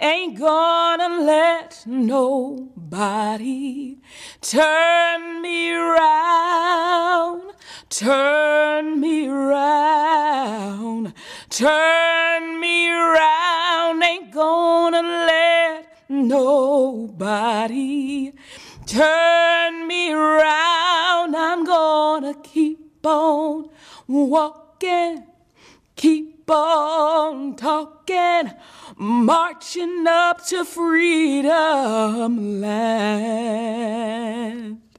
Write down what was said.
Ain't gonna let nobody turn me round, turn me round, turn me round. Ain't gonna let nobody turn me round. I'm gonna keep on walking, keep on talking, marching up to freedom land.